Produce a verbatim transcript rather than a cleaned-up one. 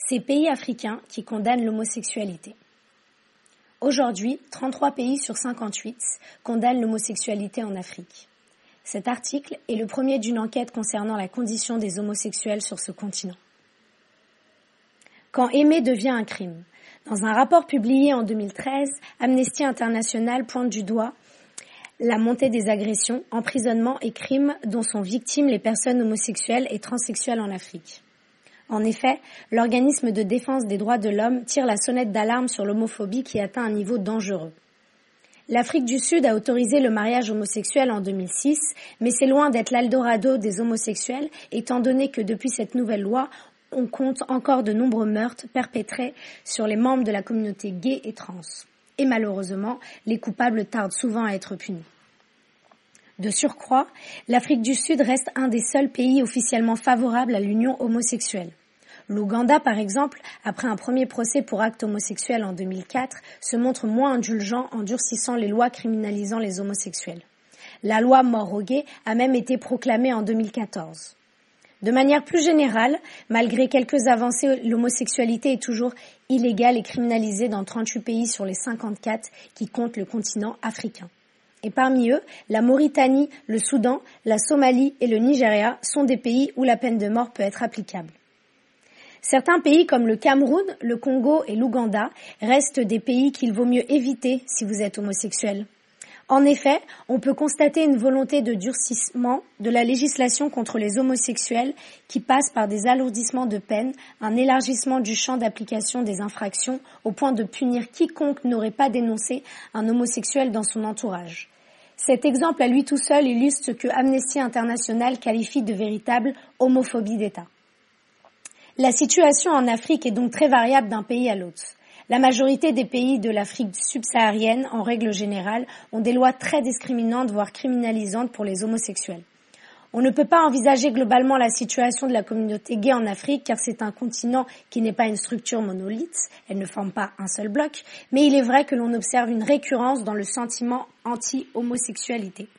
Ces pays africains qui condamnent l'homosexualité. Aujourd'hui, trente-trois pays sur cinquante-huit condamnent l'homosexualité en Afrique. Cet article est le premier d'une enquête concernant la condition des homosexuels sur ce continent. Quand aimer devient un crime. Dans un rapport publié en deux mille treize, Amnesty International pointe du doigt la montée des agressions, emprisonnements et crimes dont sont victimes les personnes homosexuelles et transsexuelles en Afrique. En effet, l'organisme de défense des droits de l'homme tire la sonnette d'alarme sur l'homophobie qui atteint un niveau dangereux. L'Afrique du Sud a autorisé le mariage homosexuel en deux mille six, mais c'est loin d'être l'Eldorado des homosexuels, étant donné que depuis cette nouvelle loi, on compte encore de nombreux meurtres perpétrés sur les membres de la communauté gay et trans. Et malheureusement, les coupables tardent souvent à être punis. De surcroît, l'Afrique du Sud reste un des seuls pays officiellement favorables à l'union homosexuelle. L'Ouganda, par exemple, après un premier procès pour acte homosexuel en deux mille quatre, se montre moins indulgent en durcissant les lois criminalisant les homosexuels. La loi mort aux gays a même été proclamée en deux mille quatorze. De manière plus générale, malgré quelques avancées, l'homosexualité est toujours illégale et criminalisée dans trente-huit pays sur les cinquante-quatre qui comptent le continent africain. Et parmi eux, la Mauritanie, le Soudan, la Somalie et le Nigeria sont des pays où la peine de mort peut être applicable. Certains pays comme le Cameroun, le Congo et l'Ouganda restent des pays qu'il vaut mieux éviter si vous êtes homosexuel. En effet, on peut constater une volonté de durcissement de la législation contre les homosexuels qui passe par des alourdissements de peine, un élargissement du champ d'application des infractions au point de punir quiconque n'aurait pas dénoncé un homosexuel dans son entourage. Cet exemple à lui tout seul illustre ce que Amnesty International qualifie de véritable homophobie d'État. La situation en Afrique est donc très variable d'un pays à l'autre. La majorité des pays de l'Afrique subsaharienne, en règle générale, ont des lois très discriminantes, voire criminalisantes pour les homosexuels. On ne peut pas envisager globalement la situation de la communauté gay en Afrique, car c'est un continent qui n'est pas une structure monolithe, elle ne forme pas un seul bloc, mais il est vrai que l'on observe une récurrence dans le sentiment anti-homosexualité.